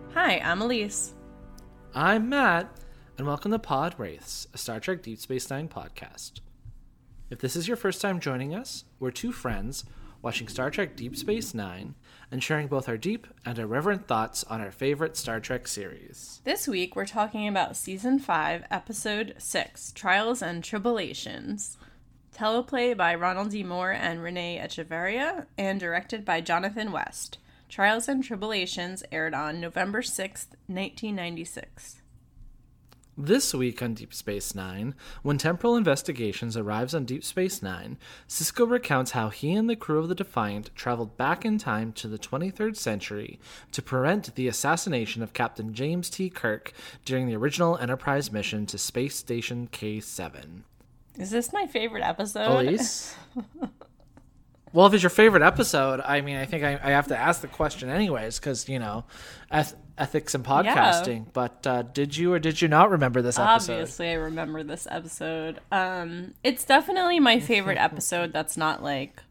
Hi, I'm Elise. I'm Matt, and welcome to Pod Wraiths, a Star Trek Deep Space Nine podcast. If this is your first time joining us, we're two friends watching Star Trek Deep Space Nine and sharing both our deep and irreverent thoughts on our favorite Star Trek series. This week we're talking about Season 5, Episode 6, Trials and Tribulations. Teleplay by Ronald D. Moore and Renee Echeverria, and directed by Jonathan West. Trials and Tribulations aired on November 6th, 1996. This week on Deep Space Nine, when Temporal Investigations arrives on Deep Space Nine, Sisko recounts how he and the crew of the Defiant traveled back in time to the 23rd century to prevent the assassination of Captain James T. Kirk during the original Enterprise mission to Space Station K7. Is this my favorite episode? Elise? Well, if it's your favorite episode, I mean, I think I have to ask the question anyways, because, you know, ethics and podcasting. Yeah. But did you or did you not remember this episode? Obviously, I remember this episode. It's definitely my favorite episode that's not,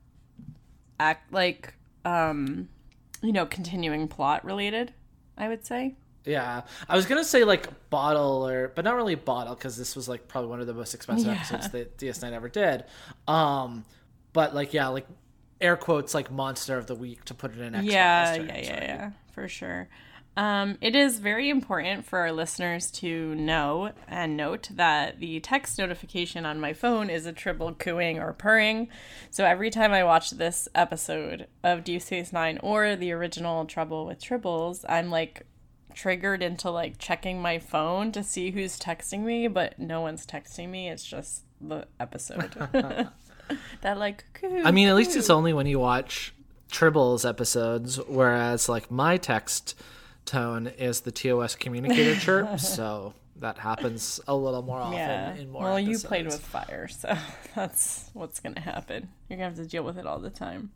continuing plot related, I would say. Yeah. I was going to say, bottle, but not really bottle, because this was, probably one of the most expensive episodes that DS9 ever did. But, air quotes, monster of the week, to put it in X-Files terms. Yeah, for sure. It is very important for our listeners to know and note that the text notification on my phone is a Tribble cooing or purring. So every time I watch this episode of Deep Space Nine or the original Trouble with Tribbles, I'm triggered into checking my phone to see who's texting me, but no one's texting me. It's just the episode. That coo, I mean, at least it's only when you watch Tribbles episodes, whereas my text tone is the TOS communicator chirp, so that happens a little more often in more episodes. You played with fire, so that's what's gonna happen. You're gonna have to deal with it all the time.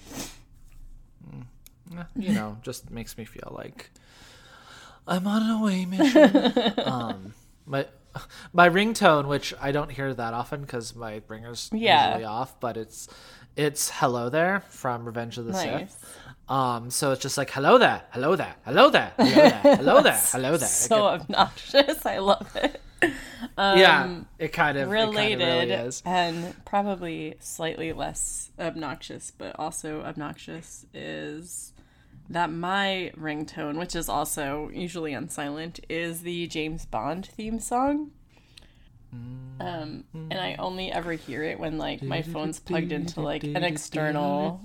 You know, just makes me feel like I'm on an away mission. My ringtone, which I don't hear that often because my ringer's usually off, but it's "Hello There" from Revenge of the Sith. So it's just hello there, hello there, hello there, hello there, hello there, hello there. So obnoxious. I love it. It kind of related really is. And probably slightly less obnoxious, but also obnoxious is that my ringtone, which is also usually on silent, is the James Bond theme song. And I only ever hear it when my phone's plugged into an external.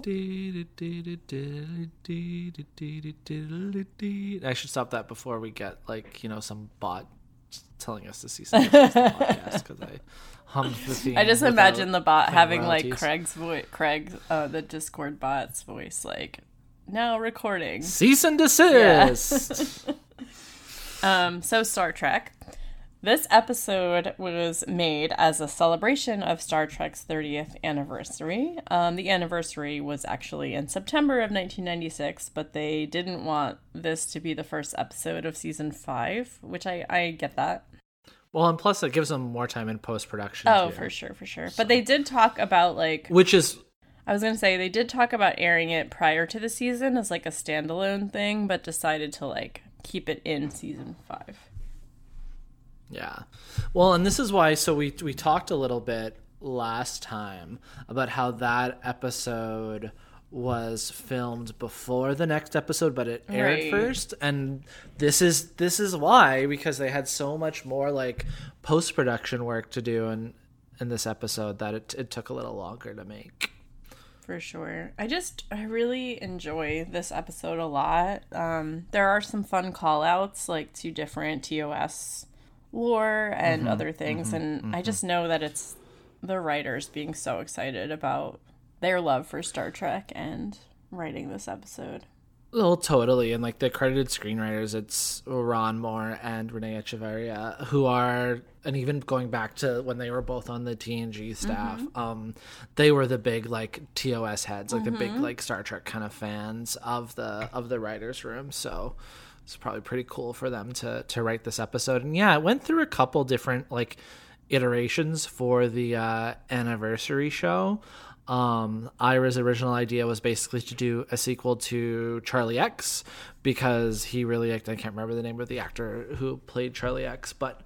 I should stop that before we get some bot telling us to see something else in the podcast, because I hummed the theme. I just imagine the bot having royalties. Craig's voice, the Discord bot's voice, now recording. Cease and desist. Yeah. So Star Trek. This episode was made as a celebration of Star Trek's 30th anniversary. The anniversary was actually in September of 1996, but they didn't want this to be the first episode of Season 5, which I get that. Well, and plus it gives them more time in post-production, Oh, too. for sure. So. But they did talk about, Which is... I was going to say, they did talk about airing it prior to the season as, a standalone thing, but decided to, keep it in Season 5. Yeah. Well, and this is why, so we talked a little bit last time about how that episode was filmed before the next episode, but it aired first. And this is why, because they had so much more post-production work to do in this episode that it took a little longer to make. For sure. I really enjoy this episode a lot. There are some fun call-outs, to different TOS lore and other things, and I just know that it's the writers being so excited about their love for Star Trek and writing this episode. Well, totally. And the credited screenwriters, it's Ron Moore and Renee Echeverria, who are, and even going back to when they were both on the TNG staff, they were the big TOS heads, the big Star Trek kind of fans of the writers' room. So it's probably pretty cool for them to write this episode. And yeah, it went through a couple different iterations for the anniversary show. Ira's original idea was basically to do a sequel to Charlie X, because he really, I can't remember the name of the actor who played Charlie X, but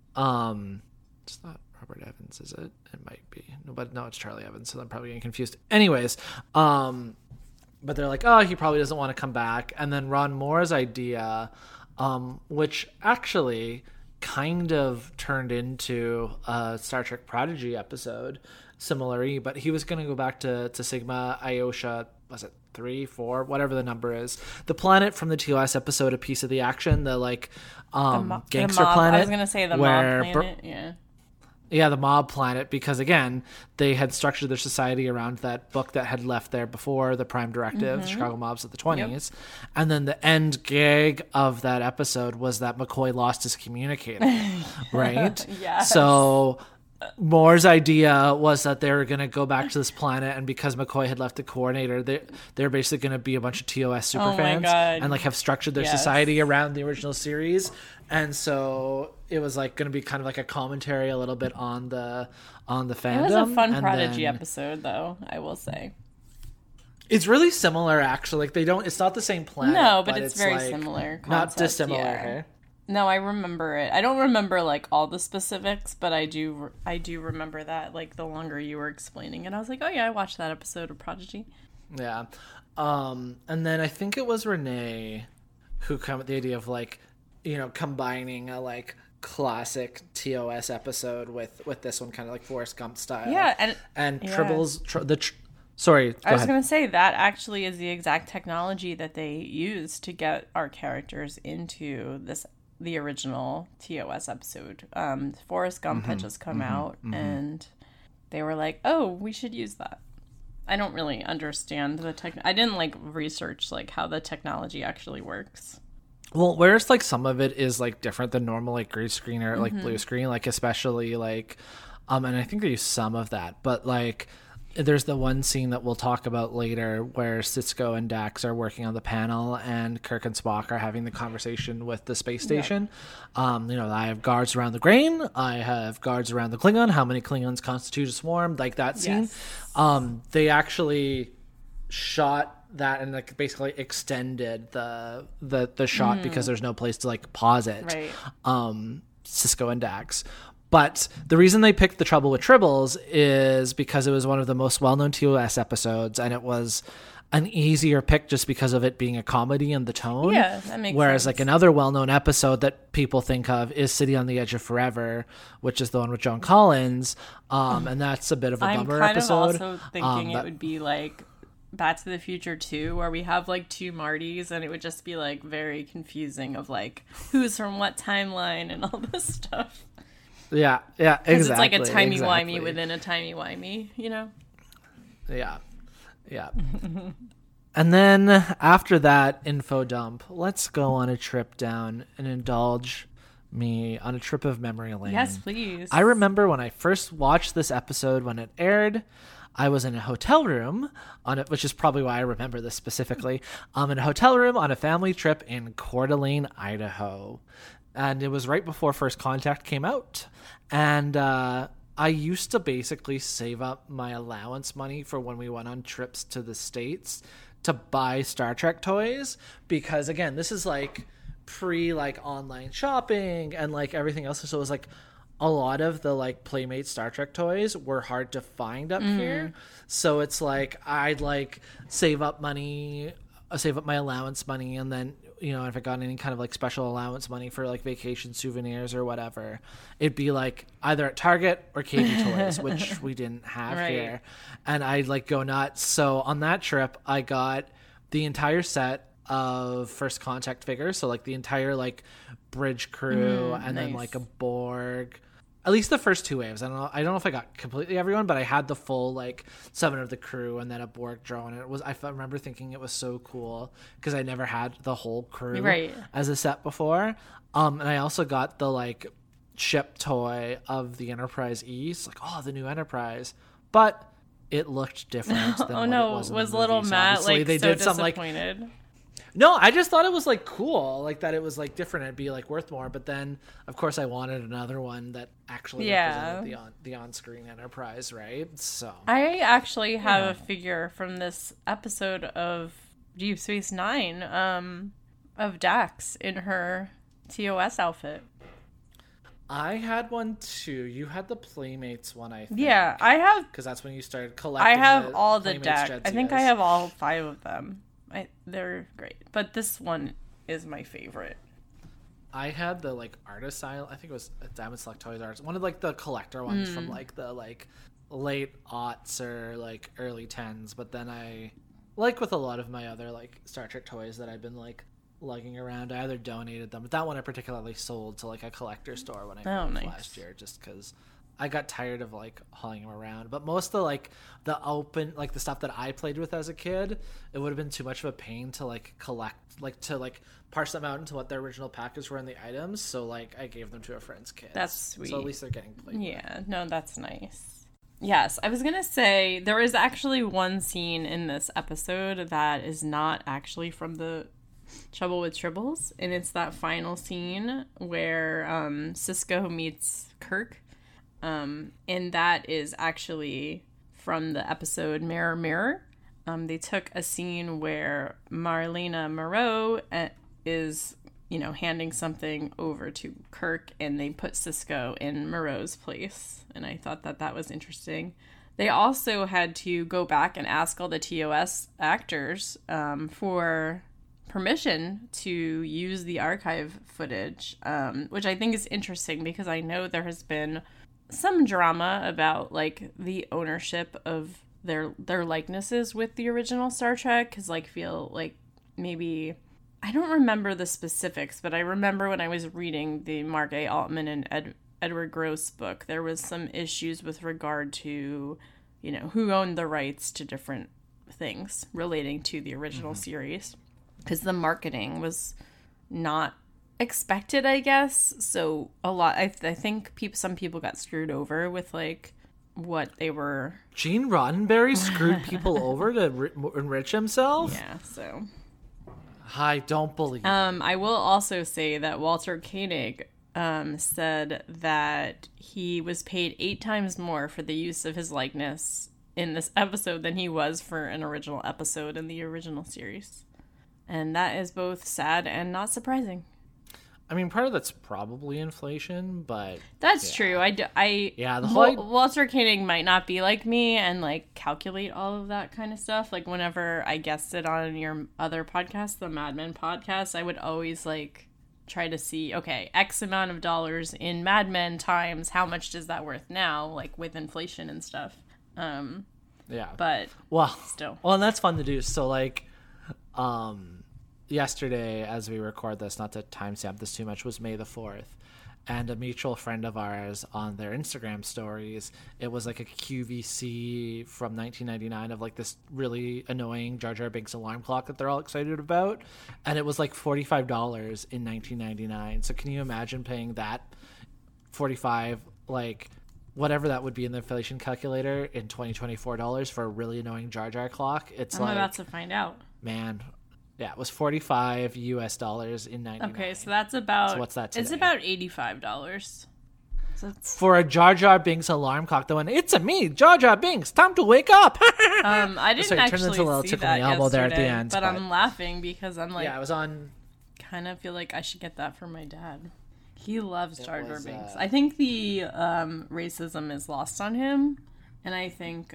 it's not Robert Evans, is it? It might be. No, it's Charlie Evans, so I'm probably getting confused. Anyways, but they're like, oh, he probably doesn't want to come back. And then Ron Moore's idea, which actually kind of turned into a Star Trek Prodigy episode, similarly, but he was going to go back to Sigma Iosha, was it 3, 4, whatever the number is, the planet from the TOS episode A Piece of the Action, the like gangster planet. I was going to say the mob planet. Yeah, the mob planet, because again, they had structured their society around that book that had left there before, the Prime Directive, the Chicago Mobs of the 20s. Yep. And then the end gag of that episode was that McCoy lost his communicator, right? Yes. So Moore's idea was that they were going to go back to this planet, and because McCoy had left the coordinator, they're basically going to be a bunch of TOS superfans and like have structured their society around the original series. And so it was like going to be kind of like a commentary a little bit on the fandom. It was a fun Prodigy episode, though, I will say. It's really similar, actually. Like it's not the same planet. No, but it's very like similar. Concept, not dissimilar. Yeah. Hey? No, I remember it. I don't remember like all the specifics, but I do remember that, like, the longer you were explaining it, I was like, oh yeah, I watched that episode of Prodigy. Yeah. And then I think it was Renee who came with the idea of like, you know, combining a like classic TOS episode with this one, kind of like Forrest Gump style. Yeah, and Tribbles Sorry, I was going to say that actually is the exact technology that they used to get our characters into the original TOS episode. Forrest Gump had just come out, and they were like, oh, we should use that. I don't really understand I didn't like research like how the technology actually works. Well, whereas like some of it is like different than normal like green screen or like blue screen, like especially like and I think they use some of that, but like there's the one scene that we'll talk about later where Sisko and Dax are working on the panel and Kirk and Spock are having the conversation with the space station. You know, I have guards around the grain. I have guards around the Klingon. How many Klingons constitute a swarm? Like that scene. Yes. They actually shot that and like basically extended the shot because there's no place to like pause it. Right. Sisko and Dax. But the reason they picked The Trouble with Tribbles is because it was one of the most well-known TOS episodes, and it was an easier pick just because of it being a comedy and the tone. Yeah, that makes Whereas sense. like another well-known episode that people think of is City on the Edge of Forever, which is the one with Joan Collins, and that's a bit of a bummer episode. I'm kind of also thinking it would be like Back to the Future 2, where we have like two Martys, and it would just be like very confusing of like who's from what timeline and all this stuff. Yeah, exactly. Because it's like a timey-wimey within a timey-wimey, you know? Yeah. And then after that info dump, let's go on a trip down and indulge me on a trip of memory lane. Yes, please. I remember when I first watched this episode when it aired, I was in a hotel room on it, which is probably why I remember this specifically. I'm in a hotel room on a family trip in Coeur d'Alene, Idaho. And it was right before First Contact came out. And I used to basically save up my allowance money for when we went on trips to the States to buy Star Trek toys. Because, again, this is like pre like online shopping and like everything else. So it was like a lot of the like Playmate Star Trek toys were hard to find up here. So it's like I'd like save up my allowance money, and then, you know, if I got any kind of like special allowance money for like vacation souvenirs or whatever, it'd be like either at Target or KB Toys, which we didn't have here. And I'd like go nuts. So on that trip, I got the entire set of First Contact figures. So like the entire like bridge crew and then like a Borg. At least the first two waves. I don't know if I got completely everyone, but I had the full like 7 of the crew and then a Borg drone. And I remember thinking it was so cool because I never had the whole crew as a set before. And I also got the like ship toy of the Enterprise East, like, oh, the new Enterprise, but it looked different than what it was in the little movies. Matt Obviously, like they so did some like disappointed? No, I just thought it was like cool, like that it was like different. It'd be like worth more. But then, of course, I wanted another one that actually represented the on-screen Enterprise, right? So I actually have a figure from this episode of Deep Space Nine, of Dax in her TOS outfit. I had one too. You had the Playmates one, I think. Yeah, I have, because that's when you started collecting. I have all the Playmates Dax. I think I have all 5 of them. They're great, but this one is my favorite. I had the like artist style. I think it was Diamond Select Toys Arts. One of like the collector ones from like the like late aughts or like early 10s. But then I, like with a lot of my other like Star Trek toys that I've been like lugging around, I either donated them, but that one I particularly sold to like a collector store when I moved last year, just because I got tired of like hauling them around. But most of the like the open, like the stuff that I played with as a kid, it would have been too much of a pain to like collect, like to like parse them out into what their original package were in the items. So like I gave them to a friend's kid. That's sweet. So at least they're getting played with. No, that's nice. Yes, I was gonna say there is actually one scene in this episode that is not actually from the Trouble with Tribbles, and it's that final scene where Cisco meets Kirk. And that is actually from the episode Mirror Mirror. They took a scene where Marlena Moreau is, handing something over to Kirk, and they put Cisco in Moreau's place. And I thought that was interesting. They also had to go back and ask all the TOS actors for permission to use the archive footage, which I think is interesting because I know there has been some drama about like the ownership of their likenesses with the original Star Trek, because like feel like maybe, I don't remember the specifics, but I remember when I was reading the Mark A. Altman and Edward Gross book, there was some issues with regard to who owned the rights to different things relating to the original series, because the marketing was not expected, I guess. So a lot, I think some people got screwed over with like what they were. Gene Roddenberry screwed people over to enrich himself. Yeah, so I don't believe it. I will also say that Walter Koenig said that he was paid 8 times more for the use of his likeness in this episode than he was for an original episode in the original series, and that is both sad and not surprising. I mean, part of that's probably inflation, but that's true. Walter Koenig might not be like me and like calculate all of that kind of stuff. Like whenever I guested on your other podcast, the Mad Men podcast, I would always like try to see, okay, X amount of dollars in Mad Men times how much does that worth now, like with inflation and stuff. Yeah, but still, and that's fun to do. So like, yesterday, as we record this, not to timestamp this too much, was May the 4th, and a mutual friend of ours on their Instagram stories, it was like a QVC from 1999 of like this really annoying Jar Jar Binks alarm clock that they're all excited about, and it was like $45 in 1999. So can you imagine paying that 45, like whatever that would be in the inflation calculator, in 2024 dollars for a really annoying Jar Jar clock? I'm about to find out. Man. Yeah, it was $45 US in 99. Okay, so that's about. So what's that today? It's about $85. So for a Jar Jar Binks alarm clock, the one, it's a me, Jar Jar Binks, time to wake up. I didn't actually see that yesterday, there at the end, but I'm laughing because I'm like, yeah, I was on. Kind of feel like I should get that for my dad. He loves Jar Jar Binks. I think the racism is lost on him, and I think.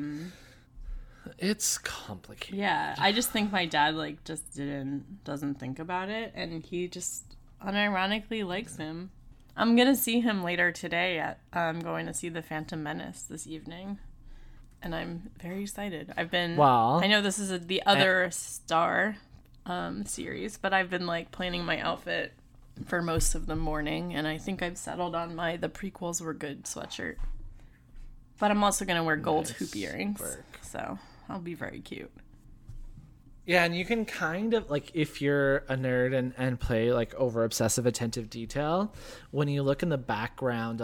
It's complicated. Yeah, I just think my dad like just doesn't think about it, and he just unironically likes him. I'm gonna see him later today. I'm going to see The Phantom Menace this evening, and I'm very excited. I know this is the other Star series, but I've been like planning my outfit for most of the morning, and I think I've settled on the prequels were good sweatshirt. But I'm also gonna wear gold hoop earrings, so I'll be very cute. Yeah, and you can kind of, like, if you're a nerd and play, like, over-obsessive attentive detail, when you look in the background of that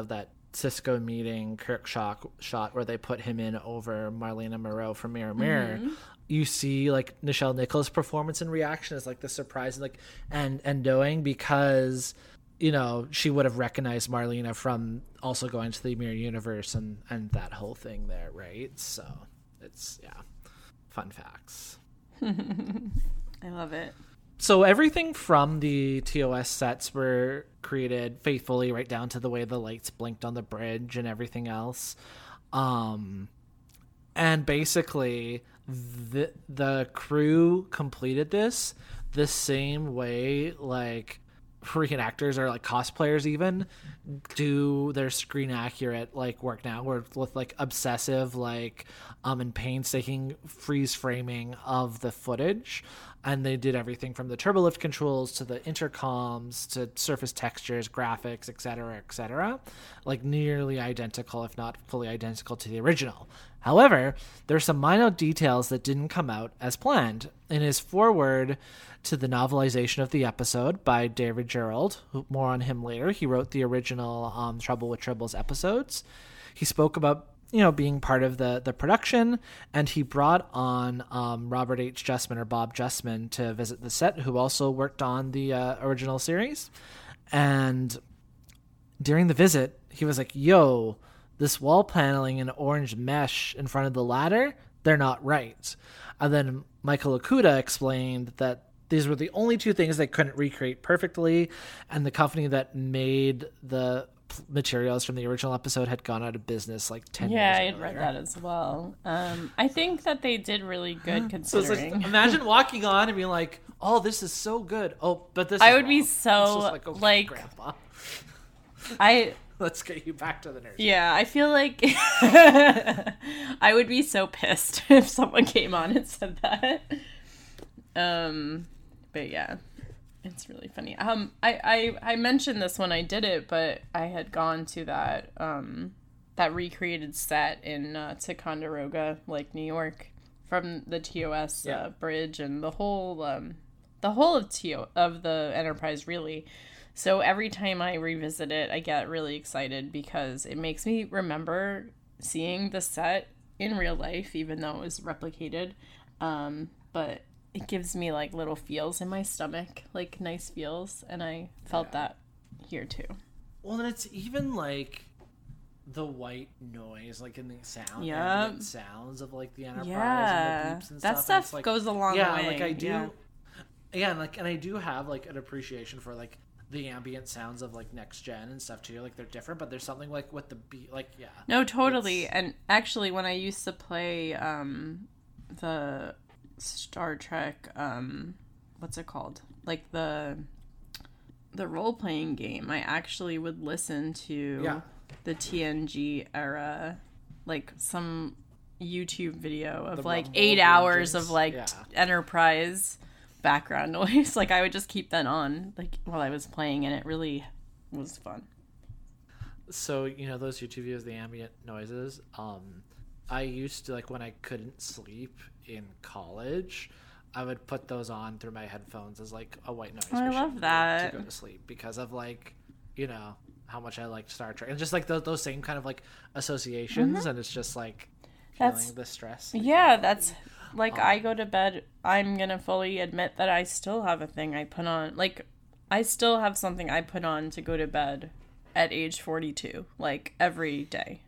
Cisco meeting Kirk shot where they put him in over Marlena Moreau from Mirror Mirror, you see like Nichelle Nichols' performance and reaction is like the surprise, like and knowing, because you know she would have recognized Marlena from also going to the Mirror Universe and that whole thing there, right? So it's fun facts. I love it. So everything from the TOS sets were created faithfully, right down to the way the lights blinked on the bridge and everything else. And basically, the crew completed this the same way, like, reenactors or like cosplayers even do their screen accurate like work now, where with like obsessive like and painstaking freeze framing of the footage, and they did everything from the turbolift controls to the intercoms to surface textures, graphics, etc., like nearly identical, if not fully identical, to the original. However, there are some minor details that didn't come out as planned. In his foreword to the novelization of the episode by David Gerrold, more on him later, he wrote the original Trouble with Tribbles episodes. He spoke about, you know, being part of the production, and he brought on Robert H. Justman, or Bob Justman, to visit the set, who also worked on the original series. And during the visit, he was like, yo, this wall paneling and orange mesh in front of the ladder, they're not right. And then Michael Okuda explained that these were the only two things they couldn't recreate perfectly, and the company that made the materials from the original episode had gone out of business like 10 years Yeah, I earlier. had read that as well. I think that they did really good considering. So it's like, imagine walking on and being like, oh, this is so good. Oh, but this I is would be wrong. so, It's just like, Grandpa, let's get you back to the nurse. Yeah, I feel like I would be so pissed if someone came on and said that. But yeah, it's really funny. I mentioned this when I did it, but I had gone to that that recreated set in Ticonderoga, like New York, from the TOS bridge, and the whole of the Enterprise, really. So every time I revisit it, I get really excited because it makes me remember seeing the set in real life, even though it was replicated. But it gives me like little feels in my stomach, like nice feels, and I felt that here too. Well, and it's even like the white noise, like in the sound, Yep. sounds of like the Enterprise Yeah, and the beeps and that stuff. stuff And it's, like, goes a long way. Like I do. Yeah. Yeah, and I do have like an appreciation for like the ambient sounds of like Next Gen and stuff too. Like they're different, but there's something like with the beat, like No, totally. And actually, when I used to play the Star Trek, what's it called? Like the role playing game, I actually would listen to the TNG era, like some YouTube video of like 8 hours of like Enterprise background noise. Like I would just keep that on like while I was playing, and it really was fun. So, you know, those YouTube videos, the ambient noises, I used to, like, when I couldn't sleep in college, I would put those on through my headphones as like a white noise I love that to go to sleep, because of like, you know, how much I liked Star Trek, and just like those same kind of like associations, and it's just like feeling the stress. Yeah, that's like I go to bed. I'm gonna fully admit that I still have a thing I put on. Like I still have something I put on to go to bed at age 42, like every day.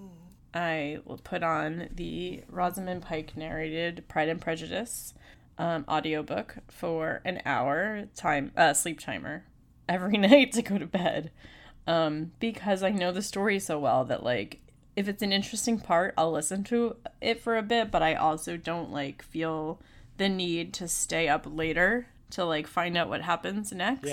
I will put on the Rosamund Pike narrated Pride and Prejudice audiobook for an hour sleep timer every night to go to bed, because I know the story so well that like if it's an interesting part, I'll listen to it for a bit, but I also don't like feel the need to stay up later to like find out what happens next.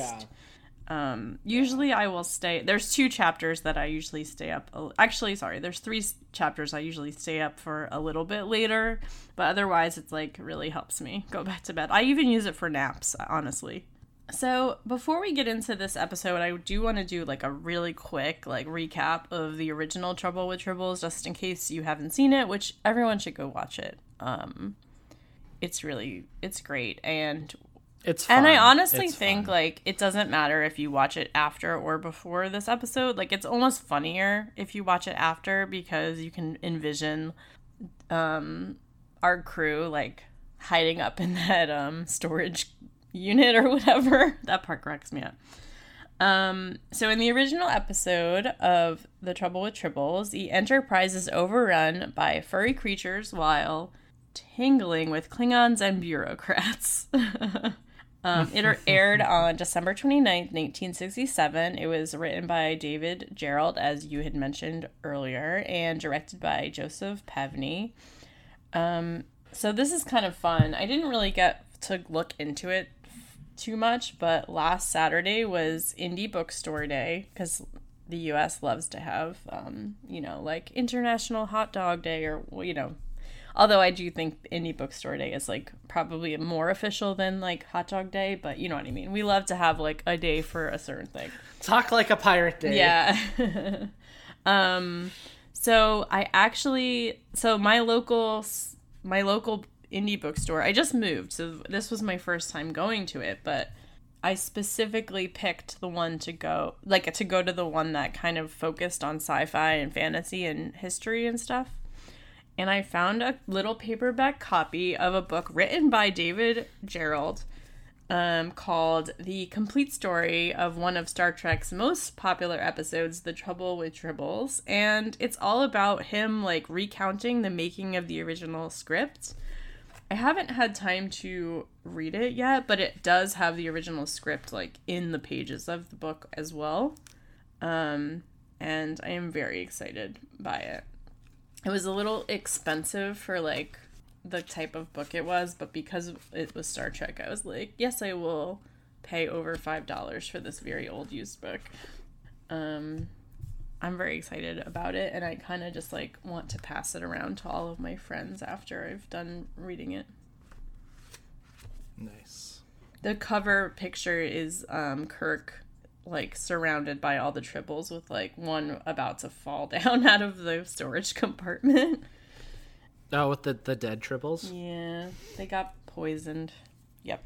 Usually I will stay. There's 2 chapters that I usually stay up. Actually, sorry, there's 3 chapters I usually stay up for a little bit later, but otherwise it's like really helps me go back to bed. I even use it for naps, honestly. So before we get into this episode, I do want to do like a really quick like recap of the original Trouble with Tribbles, just in case you haven't seen it, which everyone should go watch it. It's great, and It's fun. And I honestly It's think, fun. like, it doesn't matter if you watch it after or before this episode. Like, it's almost funnier if you watch it after because you can envision our crew, like, hiding up in that storage unit or whatever. That part cracks me up. So in the original episode of The Trouble with Tribbles, the Enterprise is overrun by furry creatures while tingling with Klingons and bureaucrats. It aired on December 29th, 1967. It was written by David Gerald, as you had mentioned earlier, and directed by Joseph Pevney. So this is kind of fun. I didn't really get to look into it too much, but last Saturday was Indie Bookstore Day, because the US loves to have, like International Hot Dog Day, or, although I do think Indie Bookstore Day is, like, probably more official than, like, Hot Dog Day, but you know what I mean. We love to have, like, a day for a certain thing. Talk like a pirate day. Yeah. So my local indie bookstore, I just moved, so this was my first time going to it, but I specifically picked the one to go to the one that kind of focused on sci-fi and fantasy and history and stuff. And I found a little paperback copy of a book written by David Gerald, called The Complete Story of one of Star Trek's most popular episodes, The Trouble with Tribbles. And it's all about him, like, recounting the making of the original script. I haven't had time to read it yet, but it does have the original script, like, in the pages of the book as well. And I am very excited by it. It was a little expensive for, like, the type of book it was, but because it was Star Trek, I was like, yes, I will pay over $5 for this very old used book. I'm very excited about it, and I kind of just, like, want to pass it around to all of my friends after I've done reading it. Nice. The cover picture is Kirk, like, surrounded by all the tribbles with, like, one about to fall down out of the storage compartment. Oh, with the dead tribbles? Yeah, they got poisoned. Yep.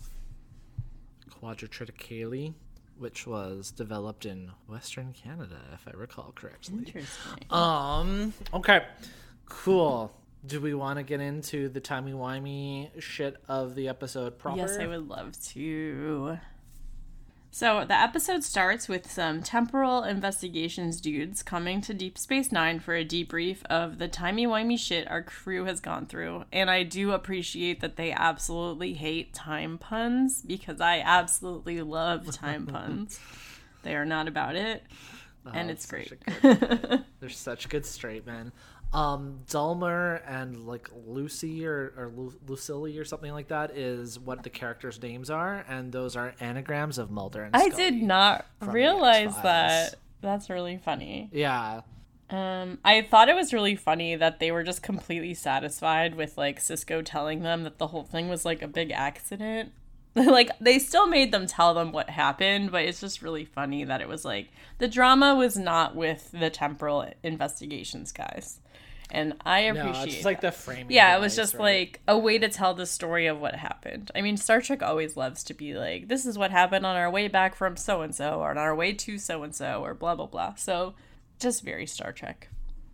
Quadritriticale, which was developed in Western Canada, if I recall correctly. Interesting. Okay. Cool. Do we want to get into the timey-wimey shit of the episode proper? Yes, I would love to. So the episode starts with some temporal investigations dudes coming to Deep Space Nine for a debrief of the timey-wimey shit our crew has gone through. And I do appreciate that they absolutely hate time puns, because I absolutely love time puns. They are not about it, and it's great. They're such good straight men. Dulmer and, like, Lucy or Lucille or something like that is what the characters' names are, and those are anagrams of Mulder and Scully. I did not realize that. That's really funny. Yeah. I thought it was really funny that they were just completely satisfied with, like, Sisko telling them that the whole thing was, like, a big accident. Like, they still made them tell them what happened, but it's just really funny that it was, like, the drama was not with the temporal investigations guys. And I appreciate it's just, like, the framing. Yeah, it was just, like, a way to tell the story of what happened. I mean, Star Trek always loves to be like, this is what happened on our way back from so-and-so, or on our way to so-and-so, or blah, blah, blah. So, just very Star Trek.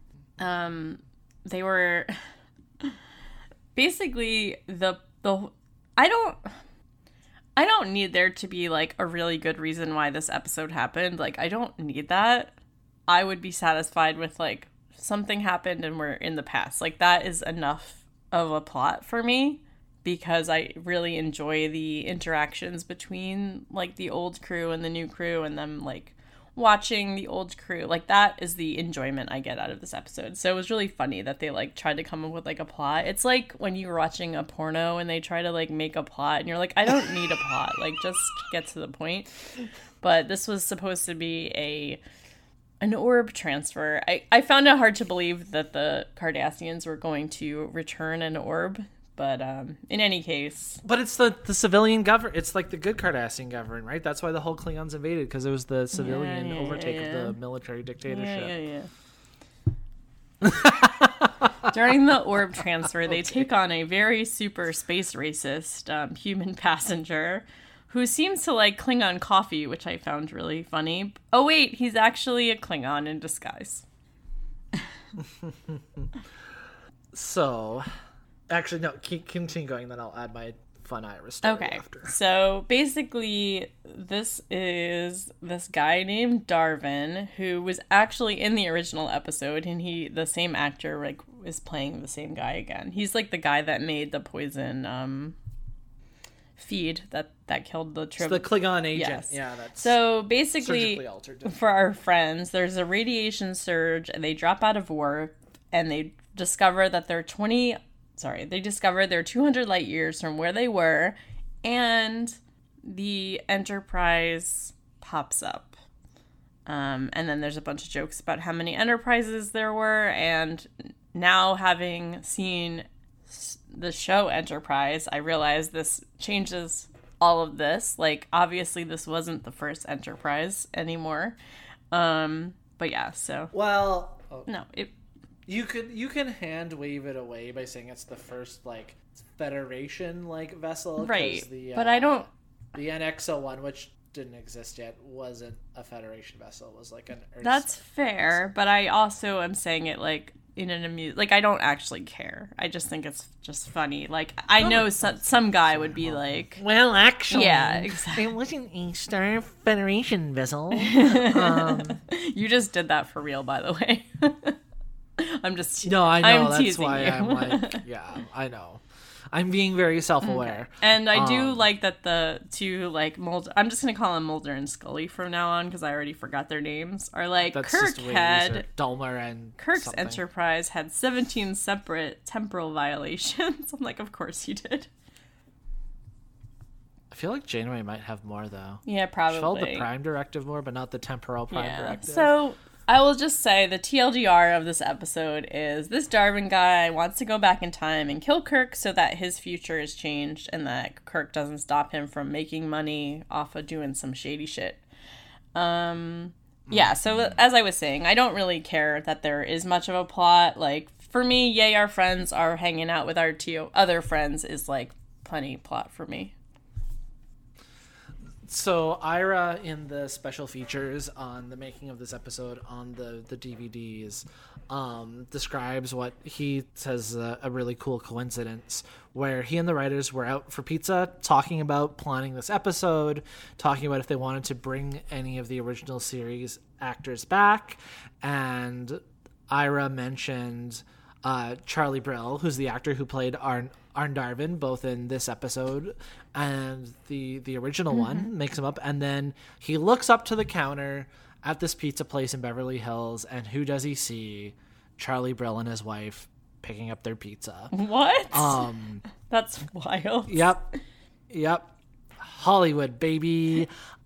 They were... Basically, I don't need there to be, like, a really good reason why this episode happened. Like, I don't need that. I would be satisfied with, like, something happened and we're in the past. Like, that is enough of a plot for me, because I really enjoy the interactions between, like, the old crew and the new crew, and them, like, watching the old crew. Like, that is the enjoyment I get out of this episode. So it was really funny that they, like, tried to come up with, like, a plot. It's like when you're watching a porno and they try to, like, make a plot, and you're like, I don't need a plot. Like, just get to the point. But this was supposed to be an orb transfer. I found it hard to believe that the Cardassians were going to return an orb, but in any case... But it's the civilian government. It's like the good Cardassian government, right? That's why the whole Klingons invaded, because it was the civilian overtake of the military dictatorship. Yeah. During the orb transfer, they take on a very super space racist human passenger who seems to like Klingon coffee, which I found really funny. Oh, wait, he's actually a Klingon in disguise. So, actually, no, continue going, then I'll add my fun Ira story after. So basically, this is this guy named Darwin who was actually in the original episode, and the same actor like is playing the same guy again. He's like the guy that made the poison feed that killed the It's the Klingon agent. Yes. Yeah, that's so basically surgically altered. For our friends, there's a radiation surge, and they drop out of warp, and they discover that they're 200 light years from where they were, and the Enterprise pops up. And then there's a bunch of jokes about how many Enterprises there were, and now having seen the show Enterprise, I realize this changes all of this. Like, obviously this wasn't the first Enterprise anymore. But yeah, so... Well... No, You can hand wave it away by saying it's the first like Federation like vessel, right? But I don't. The NX-01, which didn't exist yet, wasn't a Federation vessel. It was like an Earth. That's fair, but I also am saying it like in an like I don't actually care. I just think it's just funny. Like I know some guy would be like, well, actually, yeah, exactly. It wasn't a Star Federation vessel. You just did that for real, by the way. I'm just no, I know that's why you. I'm like, yeah, I know. I'm being very self-aware. Okay. And I do like that the two like Mulder, I'm just gonna call them Mulder and Scully from now on because I already forgot their names. Are like That's Kirk had Dulmer and Kirk's something. Enterprise had 17 separate temporal violations. I'm like, of course you did. I feel like Janeway might have more though. Yeah, probably. She followed the Prime Directive more, but not the temporal Prime Directive. So I will just say the TLDR of this episode is this Darwin guy wants to go back in time and kill Kirk so that his future is changed and that Kirk doesn't stop him from making money off of doing some shady shit. Yeah, so as I was saying, I don't really care that there is much of a plot. Like, for me, yay, our friends are hanging out with our other friends is, like, plenty plot for me. So Ira, in the special features on the making of this episode on the DVDs, describes what he says a really cool coincidence where he and the writers were out for pizza talking about planning this episode, talking about if they wanted to bring any of the original series actors back, and Ira mentioned Charlie Brill, who's the actor who played Arn Darvin, both in this episode and the original one, makes him up. And then he looks up to the counter at this pizza place in Beverly Hills, and who does he see? Charlie Brill and his wife picking up their pizza. What? That's wild. Yep. Hollywood, baby.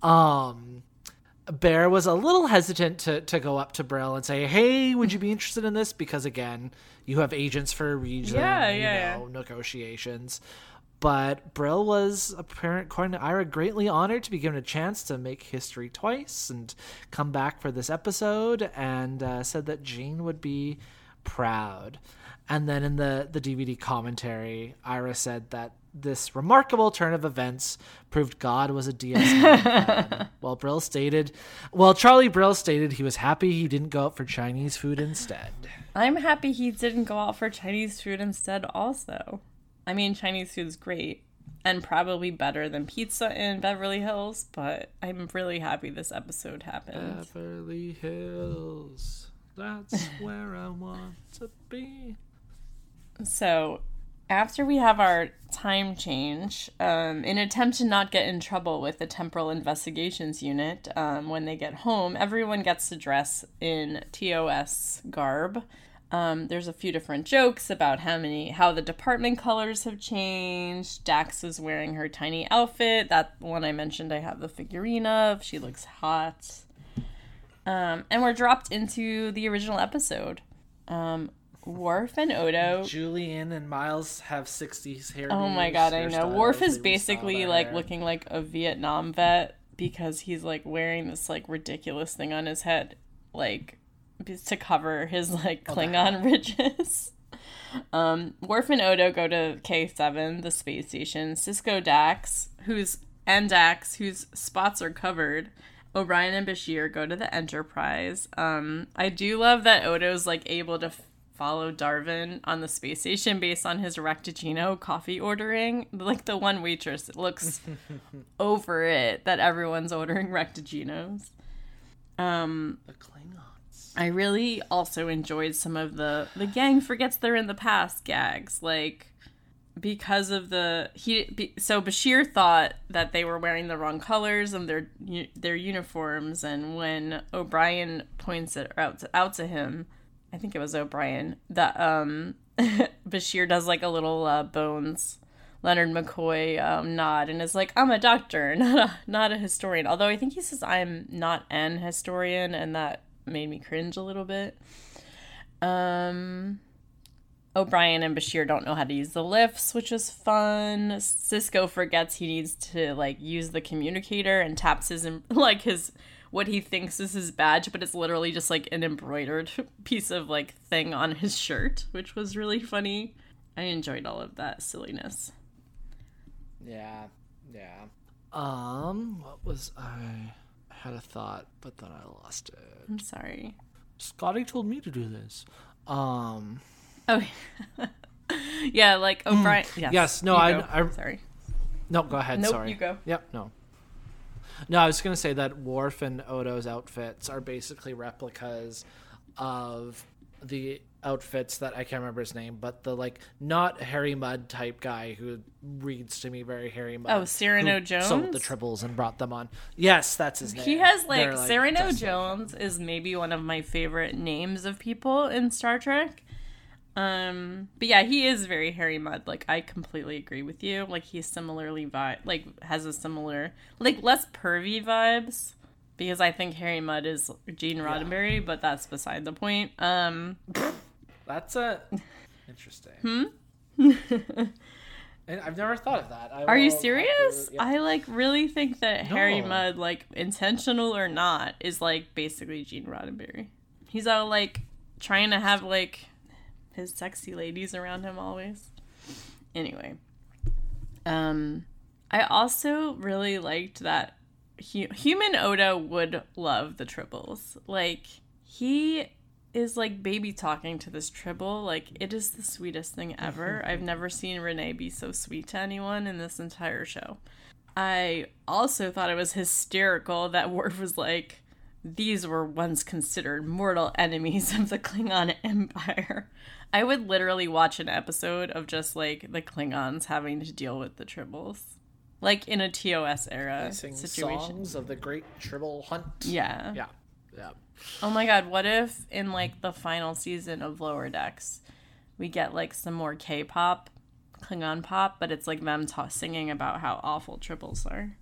Bear was a little hesitant to go up to Brill and say, hey, would you be interested in this? Because, again, you have agents for a reason, negotiations. But Brill was, according to Ira, greatly honored to be given a chance to make history twice and come back for this episode, and said that Jane would be proud. And then in the DVD commentary, Ira said that this remarkable turn of events proved God was a DS9 fan. While Charlie Brill stated he was happy he didn't go out for Chinese food instead. I'm happy he didn't go out for Chinese food instead also. I mean, Chinese food's great and probably better than pizza in Beverly Hills, but I'm really happy this episode happened. Beverly Hills, that's where I want to be. So, after we have our time change, in an attempt to not get in trouble with the Temporal Investigations Unit, when they get home, everyone gets to dress in TOS garb. There's a few different jokes about how the department colors have changed. Dax is wearing her tiny outfit. That one I mentioned I have the figurine of. She looks hot. And we're dropped into the original episode. Worf and Odo. Julian and Miles have 60s hair. Oh my god, I know. Worf is basically like looking like a Vietnam vet because he's like wearing this like ridiculous thing on his head, like to cover his like Klingon ridges. Worf and Odo go to K7, the space station. Cisco Dax, whose spots are covered. O'Brien and Bashir go to the Enterprise. I do love that Odo's like able to follow Darwin on the space station based on his Rectigino coffee ordering. Like the one waitress looks over it that everyone's ordering Rectiginos. The Klingons. I really also enjoyed some of the gang forgets they're in the past gags, like because of so Bashir thought that they were wearing the wrong colors and their uniforms, and when O'Brien points it out to him, I think it was O'Brien, that Bashir does like a little Bones Leonard McCoy nod and is like, I'm a doctor, not a historian. Although I think he says I'm not an historian, and that made me cringe a little bit. O'Brien and Bashir don't know how to use the lifts, which is fun. Cisco forgets he needs to like use the communicator and taps his what he thinks is his badge, but it's literally just like an embroidered piece of like thing on his shirt, which was really funny. I enjoyed all of that silliness. Yeah. What was I had a thought, but then I lost it. I'm sorry. Scotty told me to do this. Oh, yeah, like O'Brien. Yes. No, I sorry. No, go ahead. Nope, sorry. you go. Yep. No, I was gonna say that Worf and Odo's outfits are basically replicas of the outfits that I can't remember his name, but the like not Harry Mudd type guy who reads to me very Harry Mudd. Oh, Cyrano Jones sold the Tribbles and brought them on. Yes, that's his name. He has like Cyrano Jones is maybe one of my favorite names of people in Star Trek. But yeah, he is very Harry Mudd. Like, I completely agree with you. Like, he's similarly has a similar, like, less pervy vibes, because I think Harry Mudd is Gene Roddenberry, but that's beside the point. That's interesting. And I've never thought of that. Are you serious? I like really think that Harry Mudd, like, intentional or not, is like basically Gene Roddenberry. He's all like trying to have like his sexy ladies around him always. Anyway, I also really liked that human Odo would love the Tribbles. Like, he is like baby talking to this Tribble. Like, it is the sweetest thing ever. I've never seen Renee be so sweet to anyone in this entire show. I also thought it was hysterical that Worf was like, these were once considered mortal enemies of the Klingon Empire. I would literally watch an episode of just like the Klingons having to deal with the Tribbles, like in a TOS era situation. Songs of the Great Tribble Hunt. Yeah. Yeah. Oh my god, what if in like the final season of Lower Decks we get like some more K-pop, Klingon pop, but it's like them singing about how awful Tribbles are.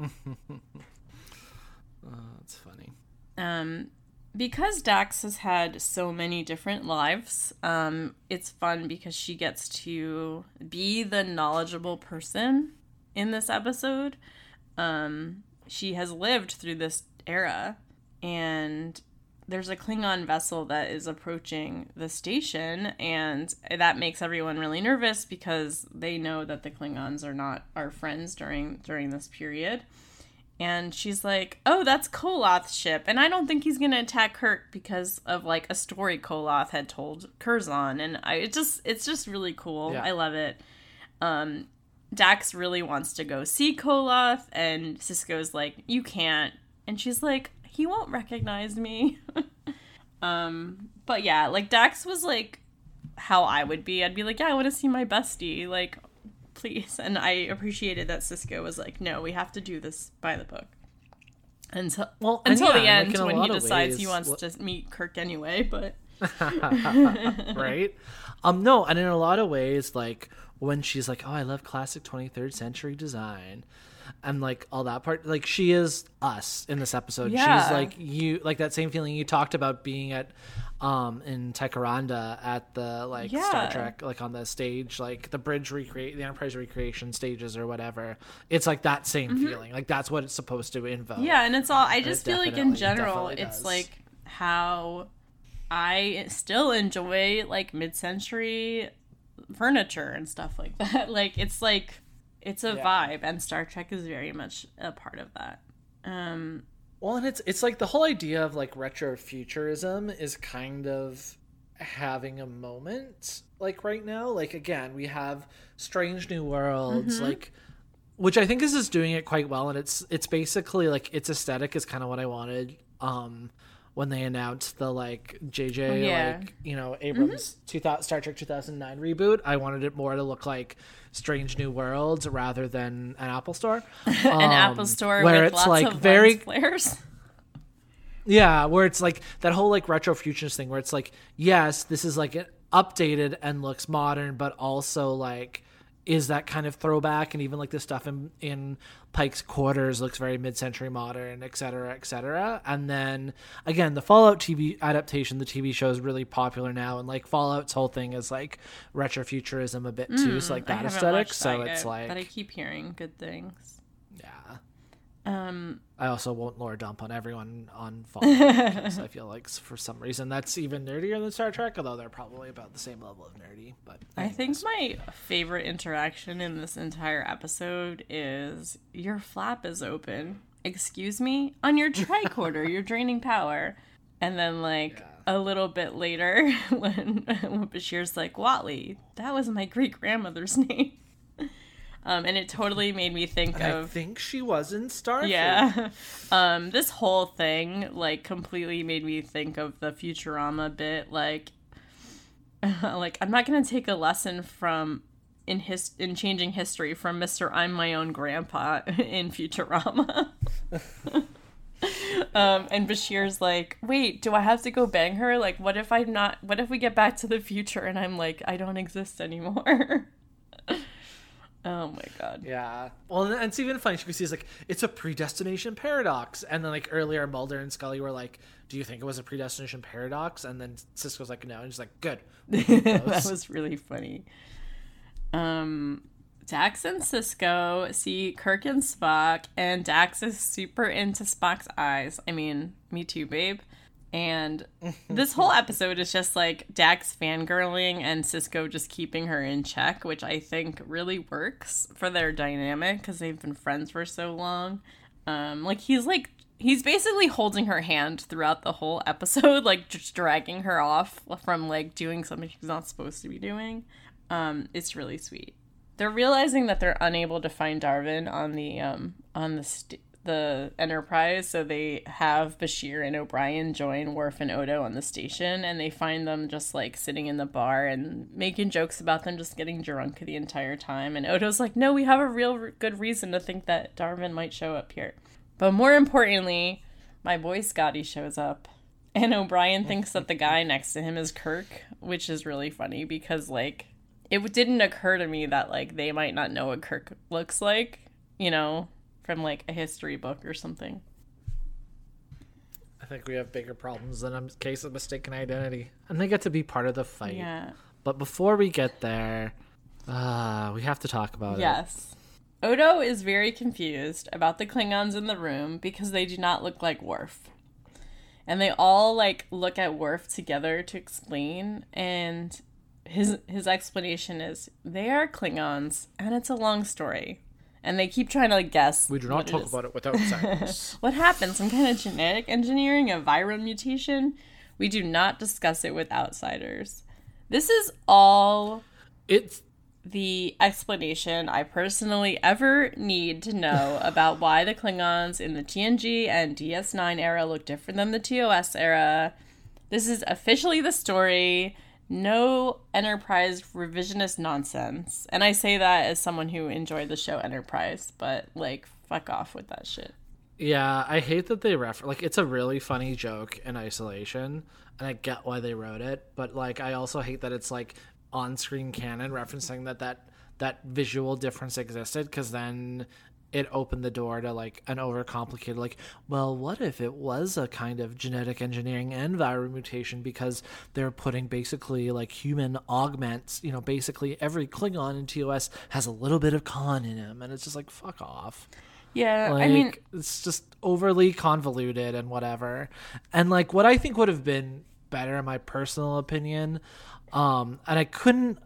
That's funny. Because Dax has had so many different lives, it's fun because she gets to be the knowledgeable person in this episode. She has lived through this era, and there's a Klingon vessel that is approaching the station, and that makes everyone really nervous because they know that the Klingons are not our friends during this period. And she's like, oh, that's Koloth's ship. And I don't think he's going to attack Kirk because of, like, a story Koloth had told Curzon. And it's just really cool. Yeah. I love it. Dax really wants to go see Koloth. And Sisko's like, you can't. And she's like, he won't recognize me. But yeah, like, Dax was, like, how I would be. I'd be like, yeah, I want to see my bestie. Like, please. And I appreciated that Sisko was like, no, we have to do this by the book until the end, like, when he decides he wants to meet Kirk anyway. But right. No, and in a lot of ways, like when she's like, oh, I love classic 23rd century design and like all that part, like she is us in this episode. Yeah. She's like you, like that same feeling you talked about being at in Tikaranda at the like Star Trek, like on the stage, like the the Enterprise recreation stages or whatever. It's like that same feeling. Like that's what it's supposed to invoke. Yeah, and it's all, I just feel like in general it's like how I still enjoy like mid-century furniture and stuff like that. Like it's a vibe, and Star Trek is very much a part of that. Well, and it's like the whole idea of like retrofuturism is kind of having a moment like right now. Like again, we have Strange New Worlds, like, which I think is doing it quite well, and it's basically like its aesthetic is kind of what I wanted when they announced the like JJ like, you know, Abrams 2000 Star Trek 2009 reboot. I wanted it more to look like Strange New Worlds rather than an Apple Store. An Apple Store where with it's lots like of very lens flares. Yeah, where it's like that whole like retro futures thing where it's like, yes, this is like updated and looks modern, but also like is that kind of throwback, and even like the stuff in Pike's quarters looks very mid-century modern, et cetera, et cetera. And then again, the Fallout TV adaptation, the TV show is really popular now, and like Fallout's whole thing is like retrofuturism a bit too, so like that aesthetic. So it's like, but I keep hearing good things. Yeah. I also won't lore dump on everyone on Fallout because I feel like for some reason that's even nerdier than Star Trek, although they're probably about the same level of nerdy. But I think my favorite interaction in this entire episode is your flap is open. Excuse me? On your tricorder, you're draining power. And then like a little bit later when Bashir's like, Watley, that was my great grandmother's name. And it totally made me think of... I think she was in Starfleet. Yeah. This whole thing, like, completely made me think of the Futurama bit. Like I'm not going to take a lesson from... in changing history from Mr. I'm my own grandpa in Futurama. And Bashir's like, wait, do I have to go bang her? Like, what if we get back to the future and I'm like, I don't exist anymore? Oh my god. Yeah. Well, and it's even funny because he's like, it's a predestination paradox. And then like earlier Mulder and Scully were like, do you think it was a predestination paradox? And then Sisko's like, no. And she's like, good. That was really funny. Dax and Sisko see Kirk and Spock, and Dax is super into Spock's eyes. I mean, me too, babe. And this whole episode is just like Dax fangirling and Sisko just keeping her in check, which I think really works for their dynamic because they've been friends for so long. He's basically holding her hand throughout the whole episode, like just dragging her off from like doing something she's not supposed to be doing. It's really sweet. They're realizing that they're unable to find Darwin on the Enterprise, so they have Bashir and O'Brien join Worf and Odo on the station, and they find them just like sitting in the bar and making jokes about them just getting drunk the entire time. And Odo's like, no, we have a real good reason to think that Darwin might show up here. But more importantly, my boy Scotty shows up, and O'Brien thinks that the guy next to him is Kirk, which is really funny because like it didn't occur to me that like they might not know what Kirk looks like, you know, from like a history book or something. I think we have bigger problems than a case of mistaken identity, and they get to be part of the fight. Yeah. But before we get there, we have to talk about it. Yes. Odo is very confused about the Klingons in the room because they do not look like Worf. And they all like look at Worf together to explain, and his explanation is they are Klingons and it's a long story. And they keep trying to like guess. We do not talk about it without science. What happened? Some kind of genetic engineering, a viral mutation? We do not discuss it with outsiders. This is all the explanation I personally ever need to know about why the Klingons in the TNG and DS9 era look different than the TOS era. This is officially the story. No Enterprise revisionist nonsense. And I say that as someone who enjoyed the show Enterprise, but like, fuck off with that shit. Yeah, I hate that they like, it's a really funny joke in isolation, and I get why they wrote it, but like, I also hate that it's like on-screen canon referencing that visual difference existed, because then it opened the door to like an overcomplicated, like, well, what if it was a kind of genetic engineering and viral mutation because they're putting basically like human augments, you know, basically every Klingon in TOS has a little bit of Khan in him, and it's just like, fuck off. Yeah, like, I mean, it's just overly convoluted and whatever. And like, what I think would have been better, in my personal opinion, and I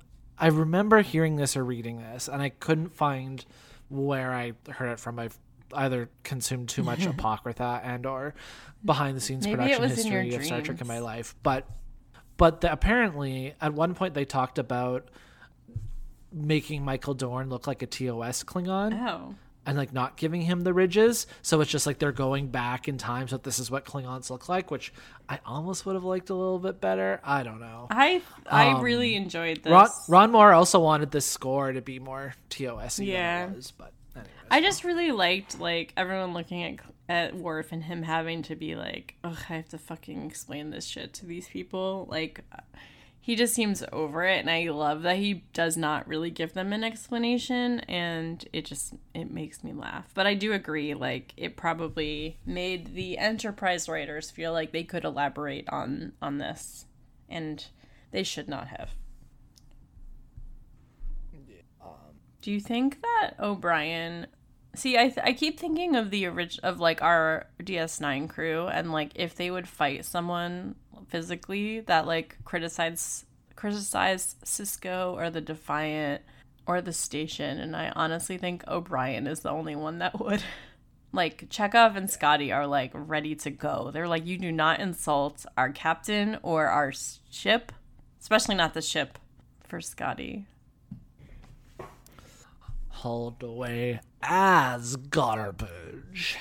I remember hearing this or reading this, and I couldn't find where I heard it from. I've either consumed too much Apocrypha and or behind the scenes production history of Star Trek in my life. But apparently at one point they talked about making Michael Dorn look like a TOS Klingon. Oh. And like not giving him the ridges, so it's just like they're going back in time, so this is what Klingons look like, which I almost would have liked a little bit better. I don't know. I really enjoyed this. Ron Moore also wanted this score to be more TOS-y than it was, but anyways. I just really liked like everyone looking at Worf and him having to be like, ugh, I have to fucking explain this shit to these people. Like, he just seems over it, and I love that he does not really give them an explanation, and it makes me laugh. But I do agree, like, it probably made the Enterprise writers feel like they could elaborate on this, and they should not have. Do you think that O'Brien... See, I keep thinking of the of like our DS9 crew, and like if they would fight someone physically that like criticize Sisko or the Defiant or the station, and I honestly think O'Brien is the only one that would. Like Chekhov and Scotty are like ready to go. They're like, you do not insult our captain or our ship, especially not the ship for Scotty. Hauled away as garbage.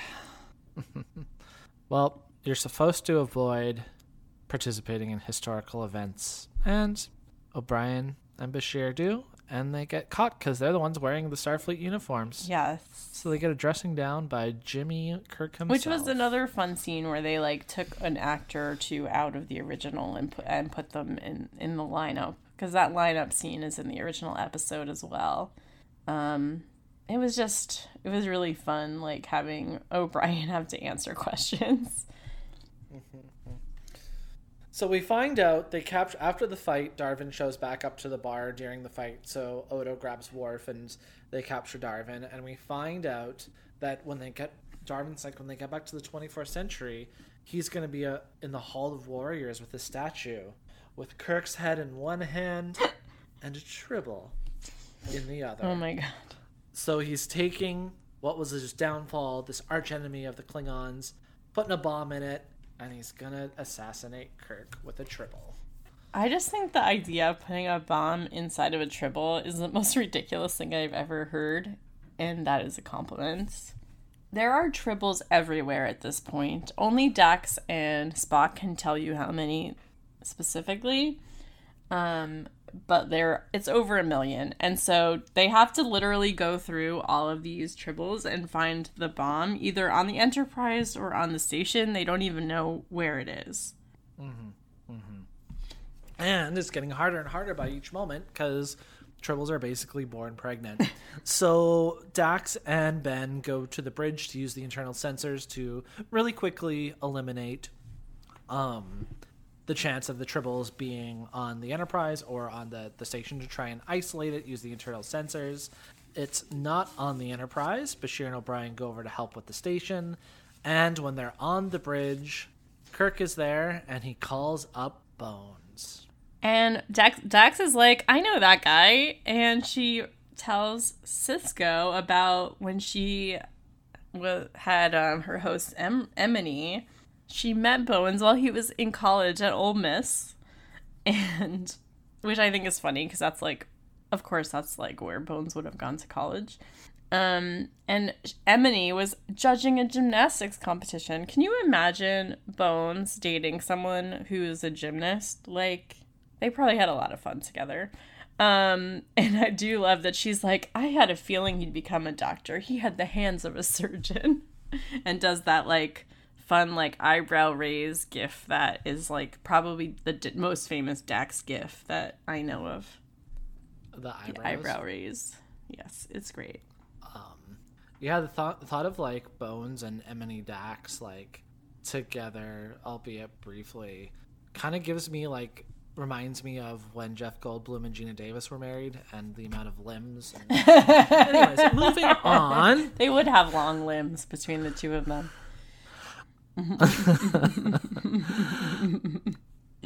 Well, you're supposed to avoid participating in historical events, and O'Brien and Bashir do, and they get caught because they're the ones wearing the Starfleet uniforms. Yes. So they get a dressing down by Jimmy Kirk himself. Which was another fun scene where they like took an actor or two out of the original and put them in the lineup, because that lineup scene is in the original episode as well. It was really fun, like having O'Brien have to answer questions. So we find out they capture after the fight. Darvin shows back up to the bar during the fight, so Odo grabs Worf and they capture Darvin. And we find out that Darvin's like, when they get back to the 24th century, he's going to be in the Hall of Warriors with a statue, with Kirk's head in one hand and a tribble in the other. Oh my god. So he's taking what was his downfall, this archenemy of the Klingons, putting a bomb in it, and he's gonna assassinate Kirk with a tribble. I just think the idea of putting a bomb inside of a tribble is the most ridiculous thing I've ever heard, and that is a compliment. There are tribbles everywhere at this point. Only Dax and Spock can tell you how many specifically. But it's over 1 million. And so they have to literally go through all of these tribbles and find the bomb either on the Enterprise or on the station. They don't even know where it is. Mm-hmm. Mm-hmm. And it's getting harder and harder by each moment because tribbles are basically born pregnant. So Dax and Ben go to the bridge to use the internal sensors to really quickly eliminate the chance of the tribbles being on the Enterprise or on the station, to try and isolate it, use the internal sensors. It's not on the Enterprise. Bashir and O'Brien go over to help with the station, and when they're on the bridge, Kirk is there, and he calls up Bones. And Dax is like, I know that guy, and she tells Sisko about when she had her host Emily. She met Bones while he was in college at Ole Miss, and which I think is funny because that's like, of course, that's like where Bones would have gone to college. And Emily was judging a gymnastics competition. Can you imagine Bones dating someone who's a gymnast? Like, they probably had a lot of fun together. And I do love that she's like, I had a feeling he'd become a doctor. He had the hands of a surgeon, and does that like fun like eyebrow raise gif that is like probably the most famous Dax gif that I know of. The eyebrow raise. Yes, it's great. Yeah, the thought of like Bones and Emily Dax like together, albeit briefly, kind of reminds me of when Jeff Goldblum and Gina Davis were married and the amount of limbs. Anyways, moving on. They would have long limbs between the two of them.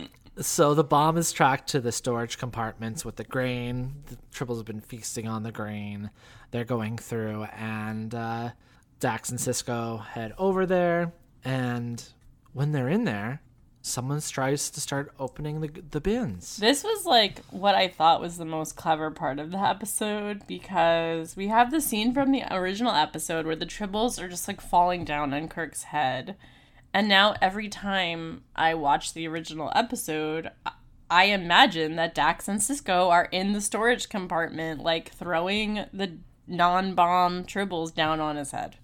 So the bomb is tracked to the storage compartments with the grain. The Tribbles have been feasting on the grain. They're going through, and Dax and Cisco head over there. And when they're in there, someone tries to start opening the bins. This was like what I thought was the most clever part of the episode, because we have the scene from the original episode where the Tribbles are just like falling down on Kirk's head. And now every time I watch the original episode, I imagine that Dax and Cisco are in the storage compartment, like throwing the non-bomb Tribbles down on his head.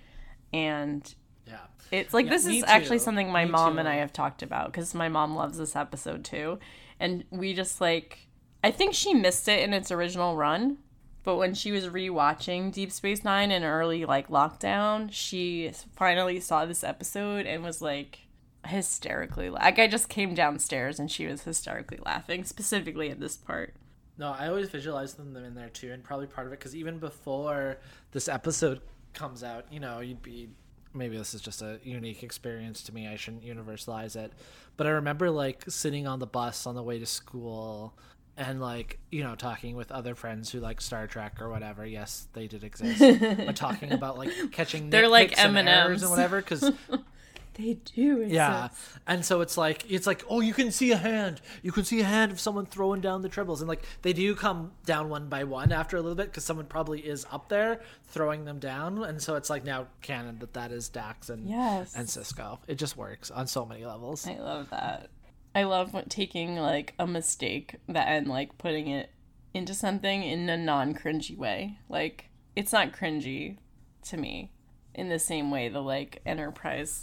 And Yeah. it's like, this is too. actually something my Me mom too. and I have talked about, because my mom loves this episode too. And we just like, I think she missed it in its original run, but when she was rewatching Deep Space Nine in early like lockdown, she finally saw this episode and was like hysterically, like I just came downstairs and she was hysterically laughing, specifically at this part. No, I always visualize them in there too, and probably part of it because even before this episode comes out, you know, you'd be, maybe this is just a unique experience to me, I shouldn't universalize it, but I remember like sitting on the bus on the way to school and like, you know, talking with other friends who like Star Trek or whatever. Yes, they did exist. But talking about like catching They're like nitpicks and M&Ms. errors and whatever, because They do. yeah, and so it's like, oh, you can see a hand of someone throwing down the Tribbles, and like they do come down one by one after a little bit because someone probably is up there throwing them down, and so it's like now canon that is Dax and Cisco. It just works on so many levels. I love that. I love taking like a mistake and like putting it into something in a non-cringy way. Like, it's not cringy to me in the same way the like Enterprise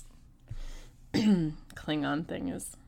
Klingon thing is.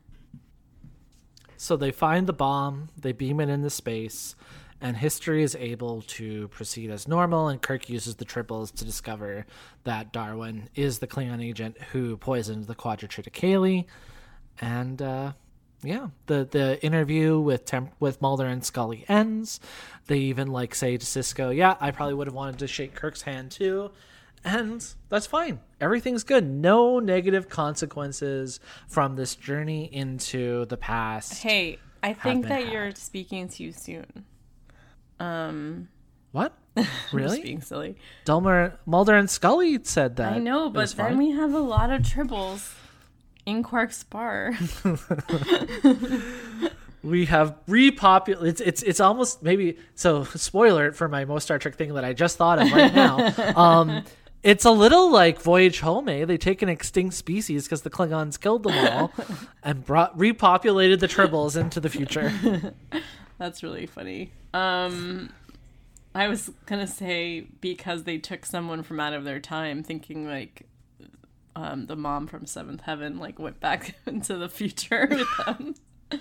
So they find the bomb, they beam it into space, and history is able to proceed as normal, and Kirk uses the Tribbles to discover that Darwin is the Klingon agent who poisoned the Quadritriticale. And yeah, the interview with Mulder and Scully ends. They even like say to Cisco, yeah, I probably would have wanted to shake Kirk's hand too. And that's fine. Everything's good. No negative consequences from this journey into the past. Hey, I think that you're speaking too soon. What? Just Really? being silly. Mulder and Scully said that. I know, but then we have a lot of Tribbles in Quark's bar. We have repopulated. It's almost maybe so. Spoiler for my most Star Trek thing that I just thought of right now. It's a little like Voyage Home. They take an extinct species because the Klingons killed them all and repopulated the Tribbles into the future. That's really funny. I was gonna say because they took someone from out of their time, thinking like the mom from Seventh Heaven like went back into the future with them.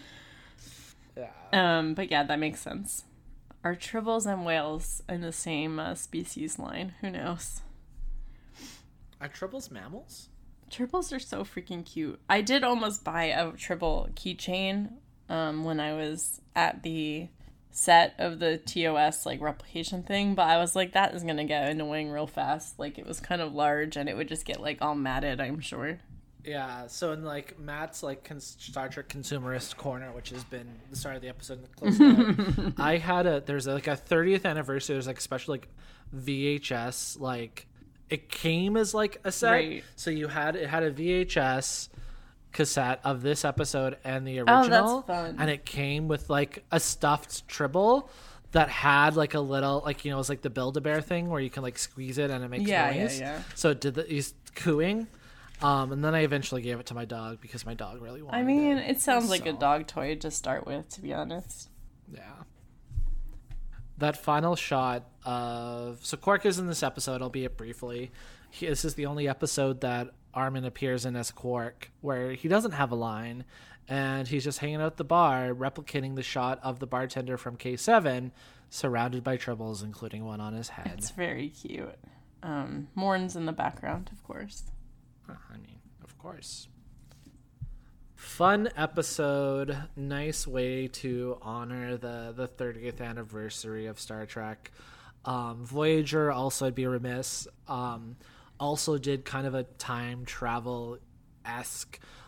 Yeah. But yeah, that makes sense. Are Tribbles and whales in the same species line? Who knows? Are Tribbles mammals? Tribbles are so freaking cute. I did almost buy a Tribble keychain when I was at the set of the TOS like replication thing, but I was like, that is gonna get annoying real fast. Like, it was kind of large and it would just get like all matted, I'm sure. Yeah, so in like Matt's like Star Trek consumerist corner, which has been the start of the episode and close out, I had there's like a 30th anniversary. There's like a special like VHS, like it came as like a set. Right. So it had a VHS cassette of this episode and the original. Oh, that's fun. And it came with like a stuffed Tribble that had like a little, like, you know, it was like the Build-A-Bear thing where you can like squeeze it and it makes noise. Yeah. So it did he's cooing. And then I eventually gave it to my dog because my dog really wanted it. I mean, it sounds like a dog toy to start with, to be honest. Yeah. That final shot of... So Quark is in this episode, albeit briefly. This is the only episode that Armin appears in as Quark, where he doesn't have a line, and he's just hanging out at the bar, replicating the shot of the bartender from K7, surrounded by Tribbles, including one on his head. It's very cute. Morn's in the background, of course. I mean, of course. Fun episode. Nice way to honor the 30th anniversary of Star Trek. Voyager, also, I'd be remiss, also did kind of a time travel-esque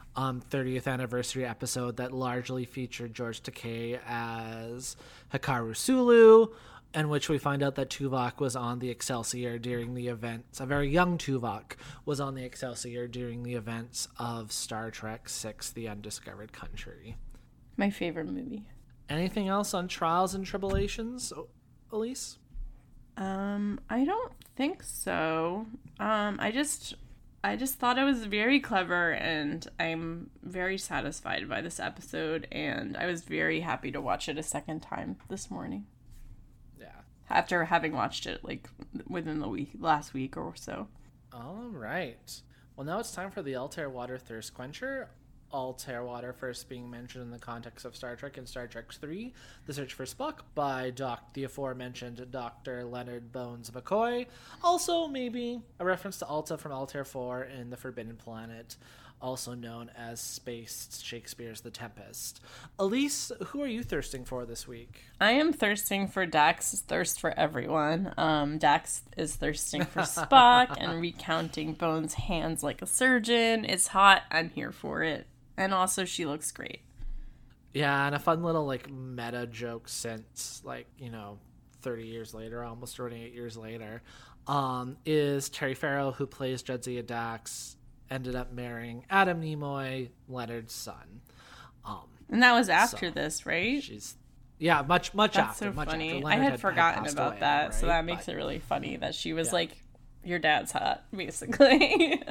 30th anniversary episode that largely featured George Takei as Hikaru Sulu, in which we find out that Tuvok was on the Excelsior during the events. A very young Tuvok was on the Excelsior during the events of Star Trek VI: The Undiscovered Country. My favorite movie. Anything else on Trials and Tribulations, Elise? I don't think so. I just thought it was very clever, and I'm very satisfied by this episode, and I was very happy to watch it a second time this morning. Yeah. After having watched it like within the last week or so. All right. Well, now it's time for the Altair Water Thirst Quencher. Altair Water first being mentioned in the context of Star Trek and Star Trek III, The Search for Spock by the aforementioned Dr. Leonard Bones McCoy. Also, maybe a reference to Alta from Altair 4 in The Forbidden Planet, also known as Space Shakespeare's The Tempest. Elise, who are you thirsting for this week? I am thirsting for Dax's thirst for everyone. Dax is thirsting for Spock and recounting Bones' hands like a surgeon. It's hot. I'm here for it. And also, she looks great. Yeah, and a fun little, like, meta joke since, 30 years later, almost 28 years later, is Terry Farrell, who plays Jadzia Dax, ended up marrying Adam Nimoy, Leonard's son. And that was after this, right? Much That's after. so much funny. after. I Leonard had forgotten passed about away, that, right? so that makes it really funny that she was yeah. like, your dad's hot, basically.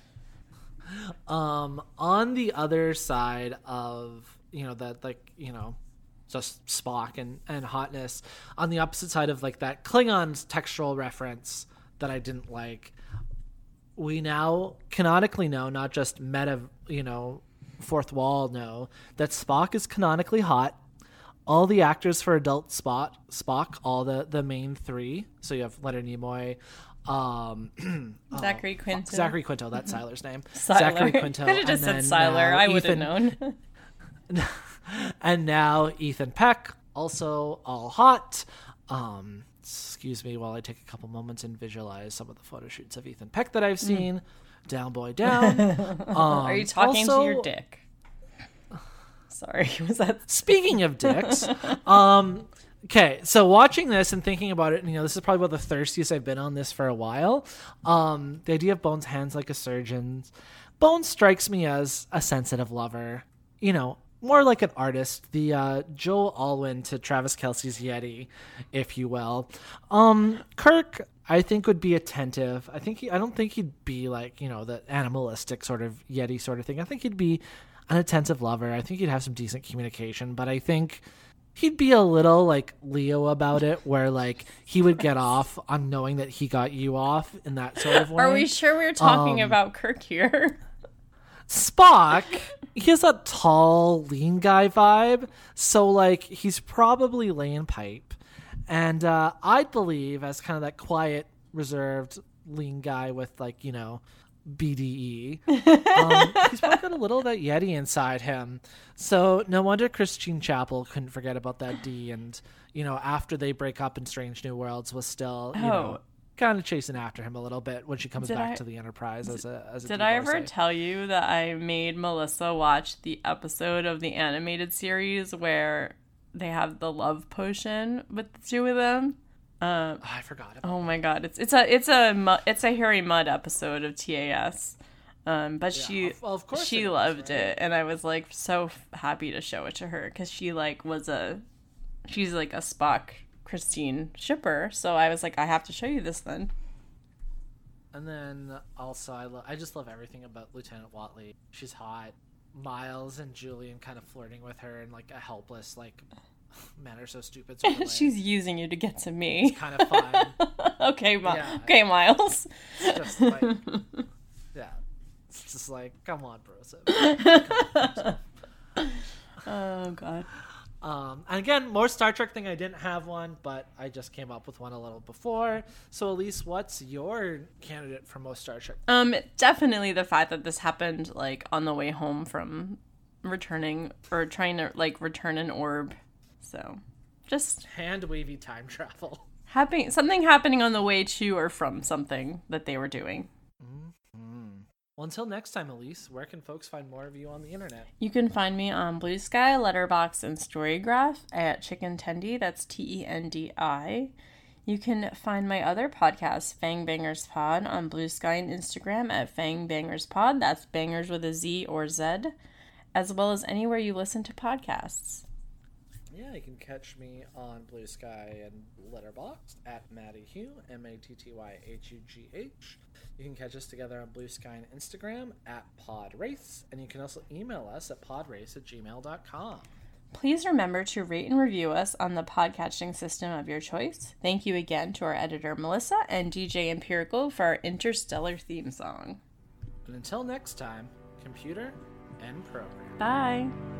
On the other side of, just Spock and hotness, on the opposite side of, like, that Klingons textual reference that I didn't like, we now canonically know, not just meta, fourth wall know, that Spock is canonically hot. All the actors for adult Spock, all the main three, so you have Leonard Nimoy, Zachary Quinto. Zachary Quinto, that's Siler's name. Siler. Zachary Quinto. Could have just said Siler. I would have known. And now Ethan Peck, also all hot. Excuse me while I take a couple moments and visualize some of the photo shoots of Ethan Peck that I've seen. Down, boy, down. Are you talking to your dick? Sorry, was that... Speaking of dicks, okay, so watching this and thinking about it, this is probably about the thirstiest I've been on this for a while. The idea of Bones' hands like a surgeon's. Bones strikes me as a sensitive lover, more like an artist, the Joel Alwyn to Travis Kelce's Yeti, if you will. Kirk, I think, would be attentive. I don't think he'd be like, the animalistic sort of Yeti sort of thing. I think he'd be an attentive lover. I think he'd have some decent communication, but I think he'd be a little like Leo about it, where like he would get off on knowing that he got you off in that sort of way. Are we sure we're talking about Kirk here? Spock, he has a tall, lean guy vibe, so like he's probably laying pipe, and I believe as kind of that quiet, reserved, lean guy with like BDE, he's probably got a little of that Yeti inside him. So no wonder Christine Chapel couldn't forget about that D, and after they break up in Strange New Worlds was still kind of chasing after him a little bit when she comes back to the Enterprise as a Did I ever tell you that I made Melissa watch the episode of the animated series where they have the love potion with the two of them? I forgot about my god, it's a Harry Mudd episode of TAS. But she loved it, and I was like so happy to show it to her because she's like a Spock Christine shipper, so I was like, I have to show you this then. And then also I just love everything about Lieutenant Watley. She's hot. Miles and Julian kind of flirting with her in like a helpless like men are so stupid sort of way. She's using you to get to me. It's kind of fun. Okay, Miles. It's just like, yeah, it's just like, come on, bros. Oh god. And again, more Star Trek thing. I didn't have one, but I just came up with one a little before. So Elise, what's your candidate for most Star Trek? Definitely the fact that this happened like on the way home from returning or trying to like return an orb. So just hand wavy time travel. Something happening on the way to or from something that they were doing. Mm-hmm. Well, until next time, Elise, where can folks find more of you on the internet? You can find me on Blue Sky, Letterboxd, and Storygraph at Chicken Tendi. That's Tendi. You can find my other podcast, Fang Bangers Pod, on Blue Sky and Instagram at Fang Bangers Pod. That's bangers with a Z or Z, as well as anywhere you listen to podcasts. Yeah, you can catch me on Blue Sky and Letterboxd at Matty Hugh, MattyHugh. You can catch us together on Blue Sky and Instagram at PodRace, and you can also email us at podrace@gmail.com. Please remember to rate and review us on the podcasting system of your choice. Thank you again to our editor, Melissa, and DJ Empirical for our Interstellar theme song. And until next time, computer and program. Bye!